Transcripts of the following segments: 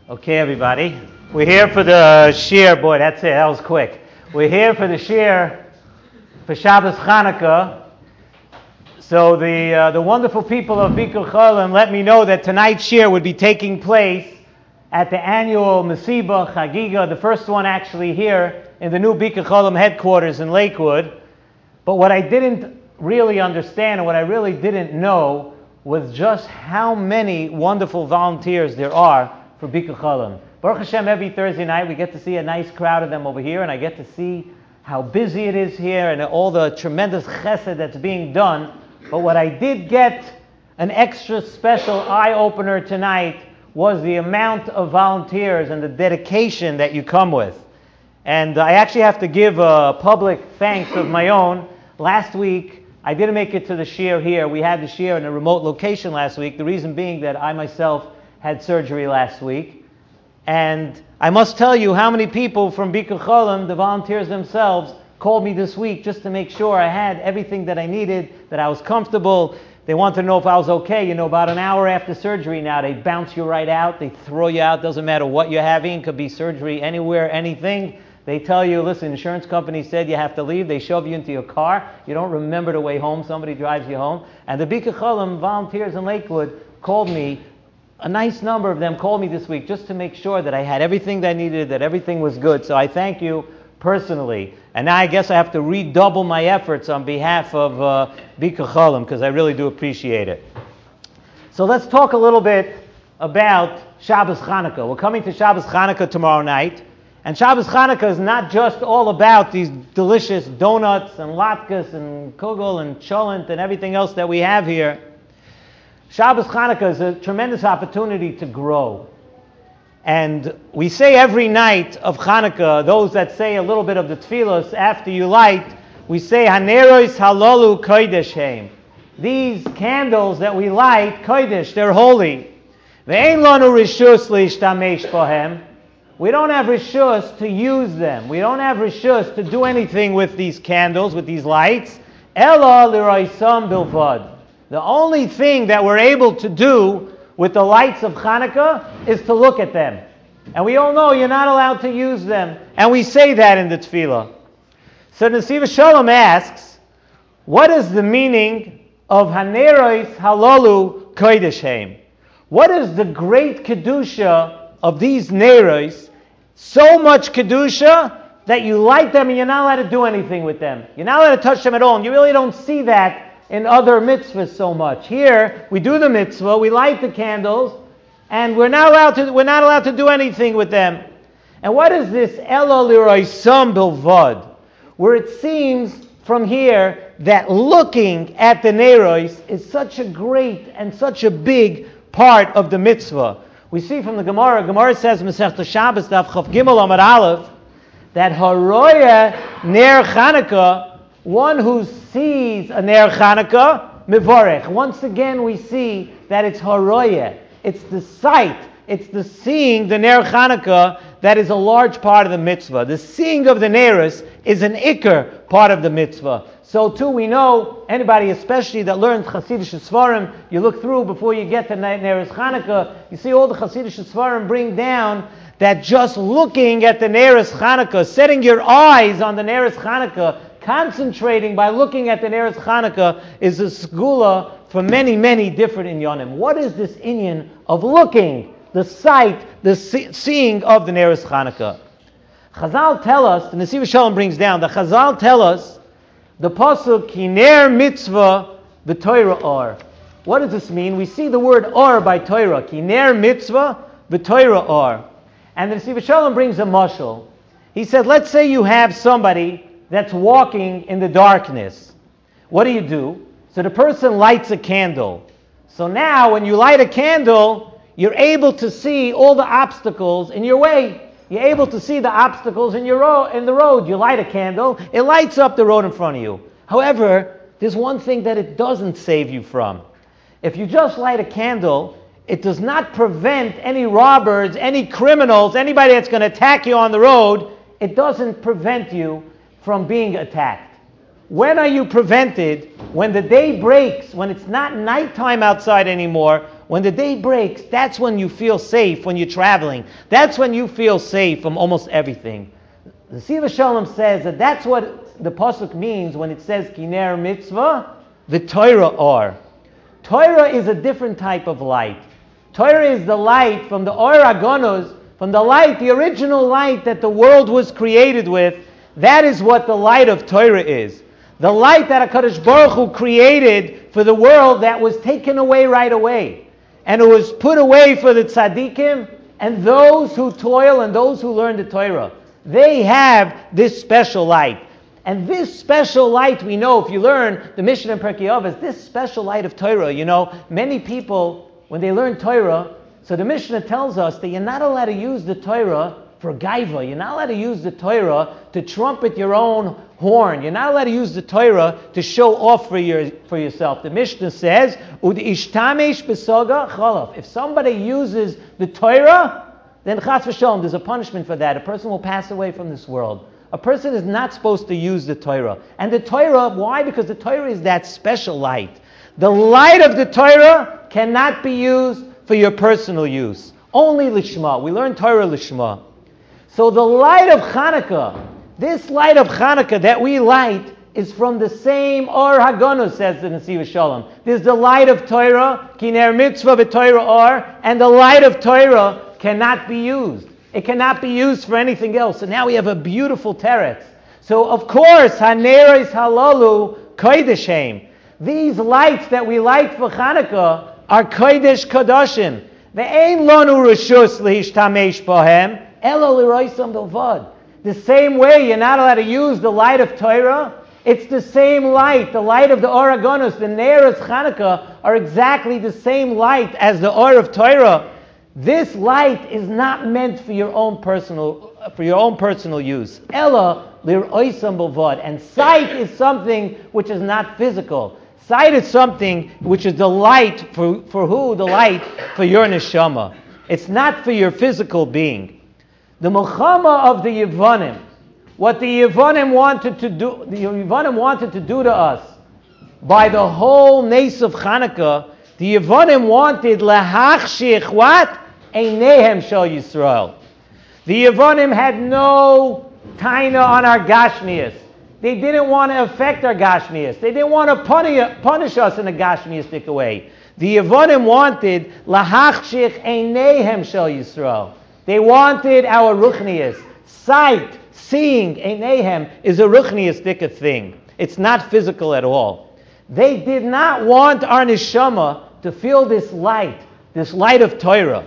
Okay, everybody. We're here for the shir. Boy, that's it. That was quick. We're here for the shir for Shabbos Chanukah. So the wonderful people of Bikur Cholim let me know that tonight's shir would be taking place at the annual Mesiba Chagiga, the first one actually here in the new Bikur Cholim headquarters in Lakewood. But what I didn't really understand and what I really didn't know was just how many wonderful volunteers there are for Bikur Cholim. Baruch Hashem, every Thursday night we get to see a nice crowd of them over here, and I get to see how busy it is here and all the tremendous chesed that's being done. But what I did get an extra special eye-opener tonight was the amount of volunteers and the dedication that you come with. And I actually have to give a public thanks of my own. Last week, I didn't make it to the shir here. We had the shir in a remote location last week. The reason being that I myself had surgery last week. And I must tell you how many people from Bikur Cholim, the volunteers themselves, called me this week just to make sure I had everything that I needed, that I was comfortable. They wanted to know if I was okay. You know, about an hour after surgery now, they bounce you right out. They throw you out. Doesn't matter what you're having. Could be surgery anywhere, anything. They tell you, listen, insurance company said you have to leave. They shove you into your car. You don't remember the way home. Somebody drives you home. And the Bikur Cholim volunteers in Lakewood called me. A nice number of them called me this week just to make sure that I had everything that I needed, that everything was good. So I thank you personally. And now I guess I have to redouble my efforts on behalf of Bikur Cholim because I really do appreciate it. So let's talk a little bit about Shabbos Chanukah. We're coming to Shabbos Chanukah tomorrow night. And Shabbos Chanukah is not just all about these delicious donuts and latkes and kugel and cholent and everything else that we have here. Shabbos Chanukah is a tremendous opportunity to grow. And we say every night of Chanukah, those that say a little bit of the tefillos after you light, we say, Haneros halalu kodesh heim. These candles that we light, kodesh, they're holy. Ve'ein lanu rishus leishtamesh bohem. We don't have rishus to use them. We don't have rishus to do anything with these candles, with these lights. Ela l'roisam bilvad. The only thing that we're able to do with the lights of Chanukah is to look at them. And we all know you're not allowed to use them. And we say that in the tefillah. So Nesiv Shalom asks, what is the meaning of Haneros halalu kodesh heim? What is the great kedusha of these neros? So much kedusha that you light them and you're not allowed to do anything with them. You're not allowed to touch them at all. And you really don't see that in other mitzvahs so much. Here, we do the mitzvah, we light the candles, and we're not allowed to do anything with them. And what is this Ela l'roisam bilvad? Where it seems from here that looking at the neros is such a great and such a big part of the mitzvah. We see from the Gemara says, Masechta Shabbos, Daf Chav Gimel Amud Aleph, that Haroya Ner Chanukah, one who sees a Ner Chanukah, Mivorech. Once again we see that it's Haroya. It's the sight, it's the seeing the Ner Chanukah that is a large part of the mitzvah. The seeing of the Neros is an Iker part of the mitzvah. So too we know, anybody especially that learns Hasidic Svarim, you look through before you get to Neros Chanukah, you see all the Hasidic Svarim bring down that just looking at the Neros Chanukah, setting your eyes on the Neros Chanukah, concentrating by looking at the Neros Chanukah is a segula for many, many different inyanim. What is this inyan of looking, the sight, the seeing of the Neros Chanukah? Chazal tell us, the Nesiv Shalom brings down, the Chazal tell us, the pasuk, ki ner mitzvah b'toira or. What does this mean? We see the word or by Torah, ki ner mitzvah b'toira or. And the Nesiv Shalom brings a mashal. He said, let's say you have somebody that's walking in the darkness. What do? So the person lights a candle. So now when you light a candle, you're able to see all the obstacles in your way. You're able to see the obstacles in the road. You light a candle, it lights up the road in front of you. However, there's one thing that it doesn't save you from. If you just light a candle, it does not prevent any robbers, any criminals, anybody that's going to attack you on the road, it doesn't prevent you from being attacked. When are you prevented? When the day breaks, when it's not nighttime outside anymore, when the day breaks, that's when you feel safe when you're traveling. That's when you feel safe from almost everything. The Siva Shalom says that that's what the pasuk means when it says Kiner mitzvah, the Torah or. Torah is a different type of light. Torah is the light from the Or Agonos, from the light, the original light that the world was created with. That is what the light of Torah is. The light that HaKadosh Baruch Hu created for the world that was taken away right away. And it was put away for the tzaddikim and those who toil and those who learn the Torah. They have this special light. And this special light, we know, if you learn the Mishnah in Pirkei Avos, this special light of Torah, many people, when they learn Torah, so the Mishnah tells us that you're not allowed to use the Torah for gaiva. You're not allowed to use the Torah to trumpet your own horn. You're not allowed to use the Torah to show off for yourself. The Mishnah says, "Ud'ishtamesh b'soga chalaf." If somebody uses the Torah, then chas v'shalom, there's a punishment for that. A person will pass away from this world. A person is not supposed to use the Torah. And the Torah, why? Because the Torah is that special light. The light of the Torah cannot be used for your personal use. Only lishma. We learn Torah lishma. So the light of Hanukkah, this light of Hanukkah that we light, is from the same Or Hagonos, says the Nesiva Shalom. There's the light of Torah, Kiner mitzvah v'Torah Or, and the light of Torah cannot be used. It cannot be used for anything else. So now we have a beautiful teretz. So of course, Haneros Halalu Kodesh. These lights that we light for Hanukkah are Kodesh Kodashim. Ve'ein lonu reshus lehishtamesh bohem elo liroisam bilvad. The same way you're not allowed to use the light of Torah, it's the same light. The light of the Or Agonos, the Neiros Hanukkah, are exactly the same light as the Or of Torah. This light is not meant for your own personal use. Ella liroisam bilvad. And sight is something which is not physical. Sight is something which is the light for who? The light for your neshama. It's not for your physical being. The Milchama of the Yevonim, what the Yevonim wanted to do to us by the whole Nes of Chanukah, the Yevonim wanted lahachshich what? Einehem shel Yisrael. The Yevonim had no taina on our Gashmias. They didn't want to affect our Gashmias. They didn't want to punish us in a Gashmiastic way. The Yevonim wanted lahachshich einehem shel Yisrael. They wanted our ruchnias. Sight, seeing, einehem, is a ruchniastic thing. It's not physical at all. They did not want our neshama to feel this light of Torah.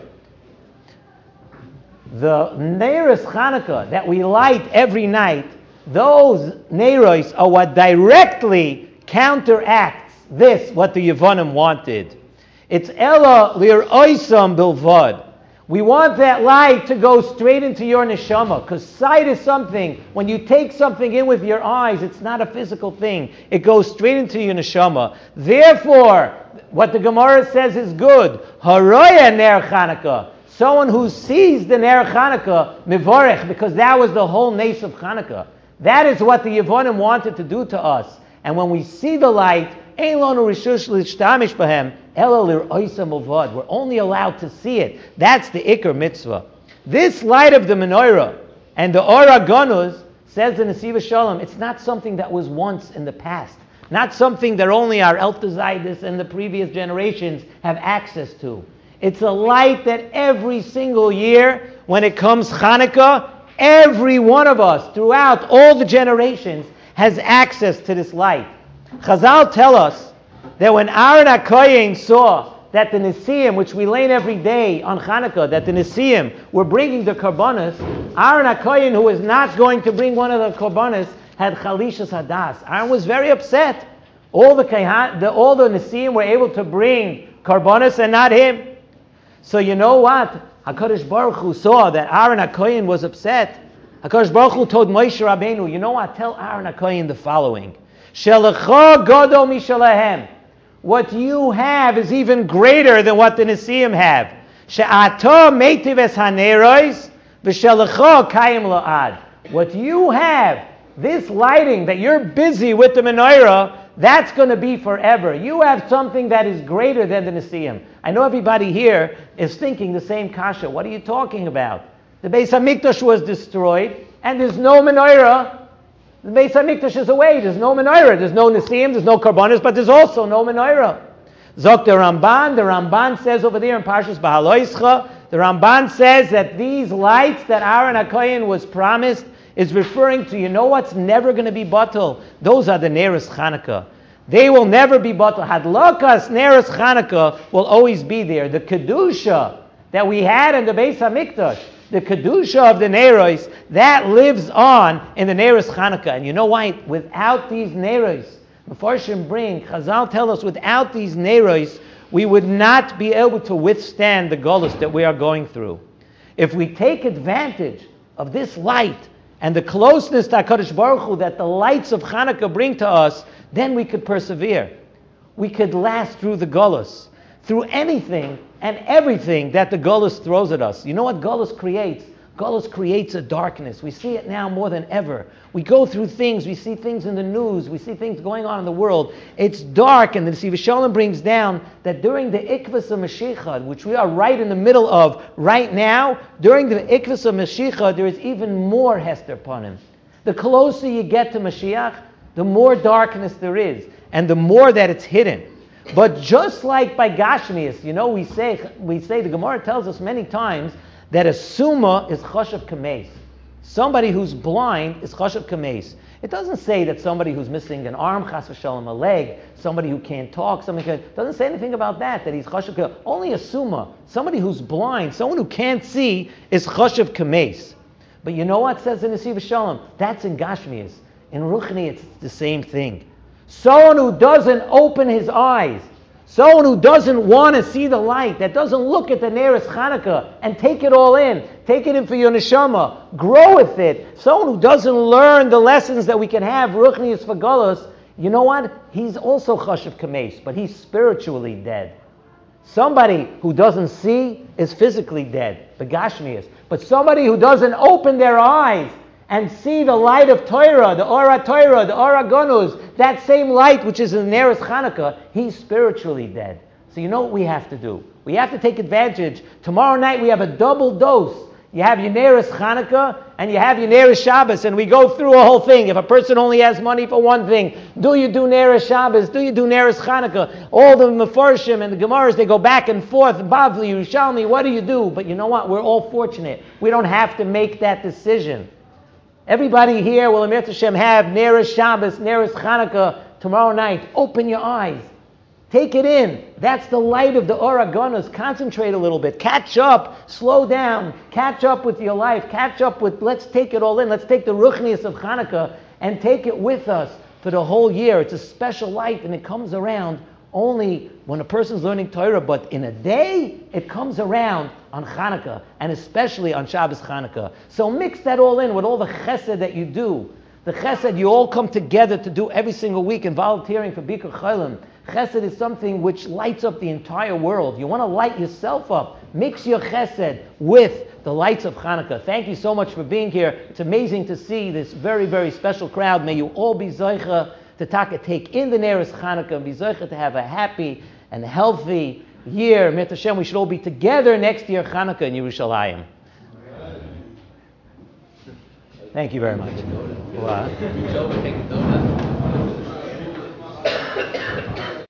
The Neiros Chanukah that we light every night, those Neiros are what directly counteracts what the Yevonim wanted. It's Ella lir'oisam bilvad. We want that light to go straight into your neshama, because sight is something, when you take something in with your eyes, it's not a physical thing. It goes straight into your neshama. Therefore, what the Gemara says is good. Haroya ner Chanukah. Someone who sees the ner Chanukah, mivorech, because that was the whole nes of Chanukah. That is what the Yevonim wanted to do to us. And when we see the light, ein lonu rishus l'shtamish b'hem, ela lir'oisam uvad. We're only allowed to see it. That's the Iker mitzvah. This light of the menorah and the Or Agonos, says the Nesiva Shalom, it's not something that was once in the past. Not something that only our Eltazaitis and the previous generations have access to. It's a light that every single year, when it comes Chanukah, every one of us, throughout all the generations, has access to this light. Chazal tell us that when Aaron HaKohen saw that the Nesiim, which we lane every day on Chanukah, that the Nesiim were bringing the Karbanos, Aaron HaKohen, who was not going to bring one of the Karbanos, had Chalishas Hadas. Aaron was very upset. All the Nesiim were able to bring Karbanos and not him. So you know what? HaKadosh Baruch Hu saw that Aaron HaKohen was upset. HaKadosh Baruch Hu told Moshe Rabbeinu, you know what? Tell Aaron HaKohen the following. Shelecha gadol mishalehem. What you have is even greater than what the Nesiim have. She'ato meitiv es haneros v'shelecha kayim la'ad. What you have, this lighting that you're busy with the menorah, that's going to be forever. You have something that is greater than the Nesiim. I know everybody here is thinking the same kasha. What are you talking about? The Beis HaMikdash was destroyed, and there's no menorah. The Beis HaMikdash is away. There's no menorah. There's no Nesiim, there's no Karbanis, but there's also no menorah. Zok the Ramban says over there in Parshas Bahaloischa, the Ramban says that these lights that Aaron HaKohen was promised is referring to, you know what's never going to be batel? Those are the Neros Chanukah. They will never be batel. Hadlakas Neros Chanukah will always be there. The Kedusha that we had in the Beis HaMikdash, the Kedusha of the Neros, that lives on in the Neros Chanukah. And you know why? Without these Neros, Mefarshim bring, Chazal tell us, without these Neros, we would not be able to withstand the Golus that we are going through. If we take advantage of this light and the closeness to HaKadosh Baruch Hu that the lights of Hanukkah bring to us, then we could persevere. We could last through the Golus, through anything and everything that the Golus throws at us. You know what Golus creates? Golus creates a darkness. We see it now more than ever. We go through things, we see things in the news, we see things going on in the world. It's dark, and the Nesiv Shalom brings down that during the Ikvus of Mashiach, which we are right in the middle of right now, during the Ikvus of Mashiach, there is even more Hester Panim. The closer you get to Mashiach, the more darkness there is, and the more that it's hidden. But just like by Gashmias, you know, we say the Gemara tells us many times that a summa is chashav kameis. Somebody who's blind is chashav kameis. It doesn't say that somebody who's missing an arm, chas v'shalom, a leg, somebody who can't talk, doesn't say anything about that he's chashav kameis. Only a summa, somebody who's blind, someone who can't see, is chashav kameis. But you know what says in the Nesiv Shalom? That's in Gashmias. In Ruchni, it's the same thing. Someone who doesn't open his eyes, someone who doesn't want to see the light, that doesn't look at the nearest Chanukah and take it all in, take it in for your neshama, grow with it. Someone who doesn't learn the lessons that we can have, Ruchnius Fagalos, you know what? He's also chashav kameis, but he's spiritually dead. Somebody who doesn't see is physically dead, begashmius. But somebody who doesn't open their eyes and see the light of Torah, the Ora Torah, the Ora Gonus, that same light which is in the nearest Chanukah, he's spiritually dead. So you know what we have to do? We have to take advantage. Tomorrow night we have a double dose. You have your nearest Chanukah and you have your nearest Shabbos, and we go through a whole thing. If a person only has money for one thing, do you do nearest Shabbos? Do you do nearest Chanukah? All the Mefarshim and the Gemaras, they go back and forth. Bavli, Yerushalmi, what do? But you know what? We're all fortunate. We don't have to make that decision. Everybody here will, Amir Hashem, have nearest Shabbos, nearest Chanukah tomorrow night. Open your eyes. Take it in. That's the light of the Ora Gonus. Concentrate a little bit. Catch up. Slow down. Catch up with your life. Catch up with, let's take it all in. Let's take the Ruchnius of Chanukah and take it with us for the whole year. It's a special light, and it comes around only when a person's learning Torah, but in a day, it comes around on Chanukah, and especially on Shabbos Chanukah. So mix that all in with all the chesed that you do. The chesed, you all come together to do every single week in volunteering for Bikur Chaylim. Chesed is something which lights up the entire world. You want to light yourself up. Mix your chesed with the lights of Chanukah. Thank you so much for being here. It's amazing to see this very, very special crowd. May you all be Zoicha to take in the nearest Chanukah and be Zoicha to have a happy and healthy year. Mir Hashem, we should all be together next year Chanukah in Yerushalayim. Thank you very much. What?